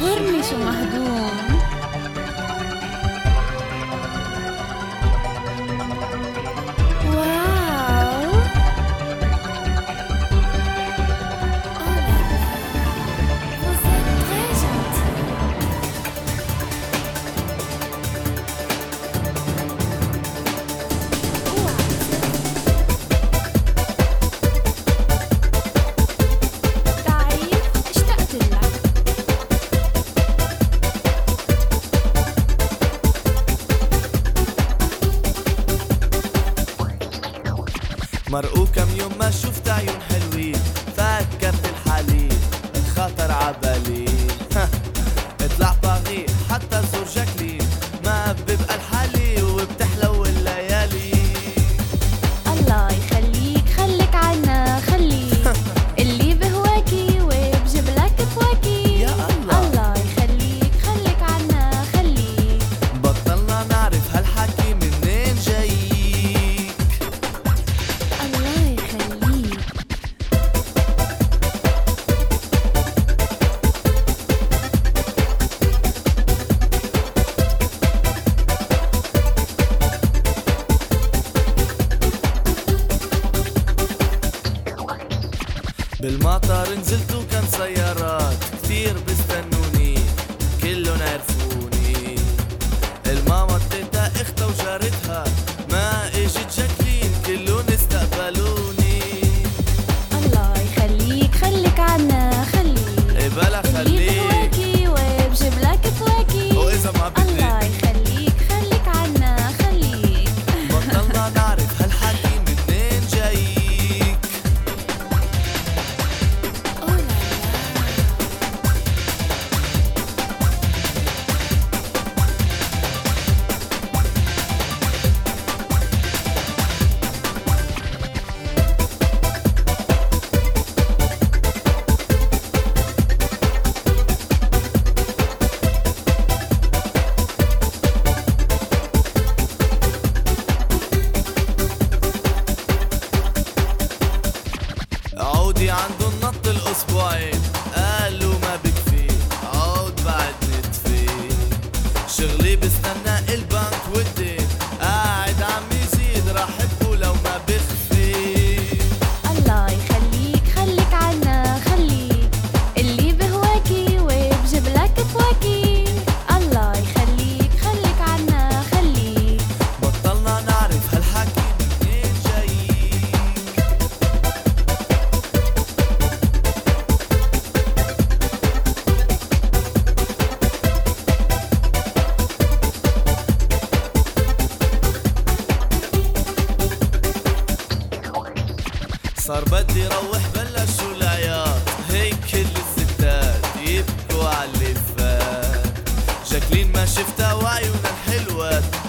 اخبرني شو مهضوم. واو مرقو كم يوم ما شفت عيون حلوين، فكرت الحالي خطر عبالي اطلع باغي حتى زور جاكلين، ما ببقى الحالي وبتحلو الليالي. الله يخليك خليك عنا خليك اللي بهواكي وبجيبلك فواكي. يا الله الله يخليك خليك عنا خليك. بطلنا نعرف هالحكي منين جايك. الله يخليك. بالمطار نزلت وكان سيارات كتير بستنوني، كلهم عرفوني. الماما التيتا اختها وجارتها، ما اجت جاكلين كلهم استقبلوني. الله يخليك خليك عنا خليك إيه بلا اللي خليك، بهواكي وبجيبلك فواكي. وإذا ما الله بدك يخليك خليك عنا خليك. بطلنا نعرف هالحكي منين جايك. أوه لا لا. عودي عنده النط الأسبوعين، قالوا ما بكفي عود بعد نتفي. شغلي بستنى البنك والدين، قاعد عم يزيد راح أحبه لو ما بخفي. الله يخليك خليك عنا خليك اللي بهواكي وبجيبلك فواكي. الله يخليك خليك عنا خليك. بطلنا نعرف هالحكي منين جايك. صار بدي روح بلشوا العياط، هيك كل الستات يبكوا على اللي فات. جاكلين ما شفتها وعيونها الحلوات